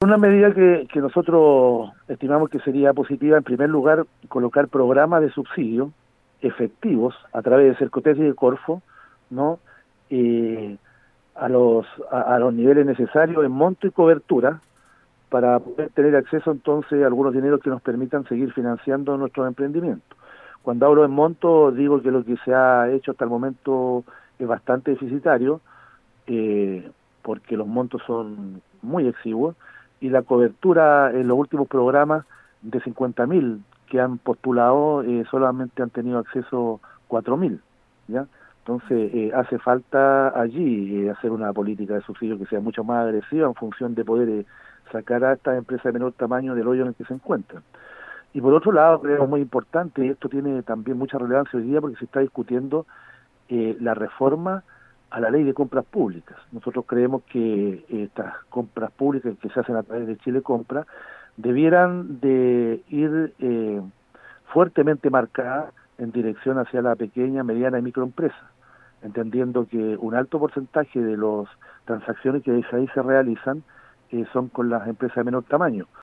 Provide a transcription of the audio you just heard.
una medida que nosotros estimamos que sería positiva, en primer lugar, colocar programas de subsidio efectivos a través de Cercotec y de Corfo, ¿no? A los niveles necesarios en monto y cobertura para poder tener acceso entonces a algunos dineros que nos permitan seguir financiando nuestros emprendimientos. Cuando hablo en monto, digo que lo que se ha hecho hasta el momento es bastante deficitario, porque los montos son muy exiguos, y la cobertura en los últimos programas de 50.000 que han postulado, solamente han tenido acceso 4.000, ¿ya? Entonces, hace falta allí hacer una política de subsidio que sea mucho más agresiva en función de poder sacar a estas empresas de menor tamaño del hoyo en el que se encuentran. Y por otro lado, creo muy importante, y esto tiene también mucha relevancia hoy día porque se está discutiendo la reforma a la ley de compras públicas. Nosotros creemos que estas compras públicas que se hacen a través de Chile Compra debieran de ir fuertemente marcadas en dirección hacia la pequeña, mediana y microempresa, entendiendo que un alto porcentaje de las transacciones que ahí se realizan son con las empresas de menor tamaño.